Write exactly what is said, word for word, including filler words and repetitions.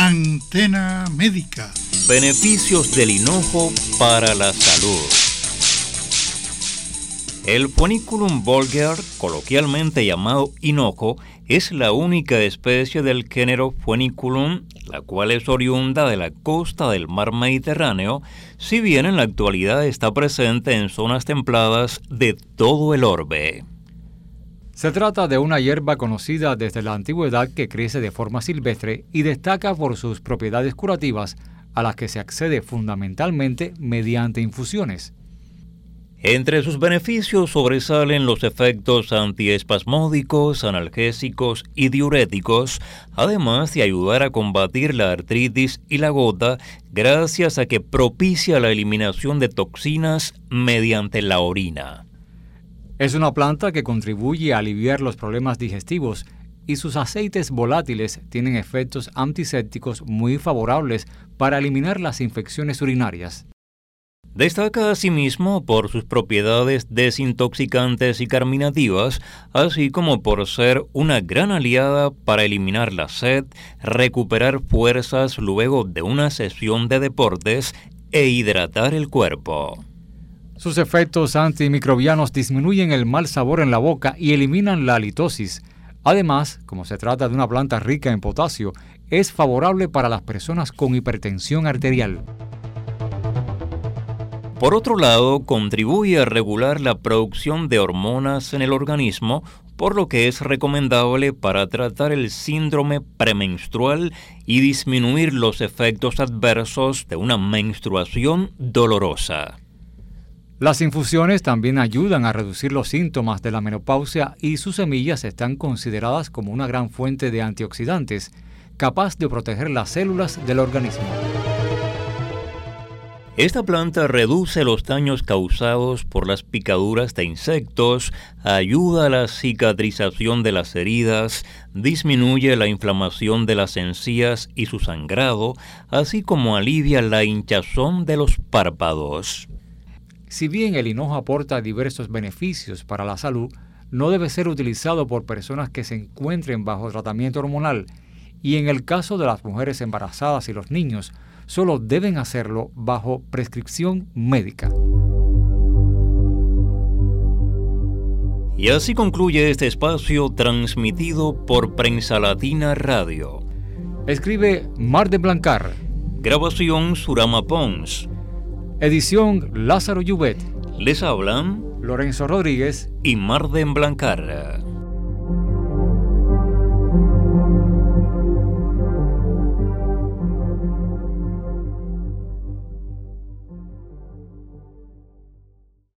Antena Médica. Beneficios del hinojo para la salud. El Phoeniculum vulgar, coloquialmente llamado hinojo, es la única especie del género Phoeniculum, la cual es oriunda de la costa del mar Mediterráneo, si bien en la actualidad está presente en zonas templadas de todo el orbe. Se trata de una hierba conocida desde la antigüedad que crece de forma silvestre y destaca por sus propiedades curativas, a las que se accede fundamentalmente mediante infusiones. Entre sus beneficios sobresalen los efectos antiespasmódicos, analgésicos y diuréticos, además de ayudar a combatir la artritis y la gota, gracias a que propicia la eliminación de toxinas mediante la orina. Es una planta que contribuye a aliviar los problemas digestivos y sus aceites volátiles tienen efectos antisépticos muy favorables para eliminar las infecciones urinarias. Destaca asimismo por sus propiedades desintoxicantes y carminativas, así como por ser una gran aliada para eliminar la sed, recuperar fuerzas luego de una sesión de deportes e hidratar el cuerpo. Sus efectos antimicrobianos disminuyen el mal sabor en la boca y eliminan la halitosis. Además, como se trata de una planta rica en potasio, es favorable para las personas con hipertensión arterial. Por otro lado, contribuye a regular la producción de hormonas en el organismo, por lo que es recomendable para tratar el síndrome premenstrual y disminuir los efectos adversos de una menstruación dolorosa. Las infusiones también ayudan a reducir los síntomas de la menopausia y sus semillas están consideradas como una gran fuente de antioxidantes, capaz de proteger las células del organismo. Esta planta reduce los daños causados por las picaduras de insectos, ayuda a la cicatrización de las heridas, disminuye la inflamación de las encías y su sangrado, así como alivia la hinchazón de los párpados. Si bien el hinojo aporta diversos beneficios para la salud, no debe ser utilizado por personas que se encuentren bajo tratamiento hormonal y en el caso de las mujeres embarazadas y los niños, solo deben hacerlo bajo prescripción médica. Y así concluye este espacio transmitido por Prensa Latina Radio. Escribe Marden Blancar. Grabación Surama Pons. Edición Lázaro Llubet. Les hablan Lorenzo Rodríguez y Marden Blancar.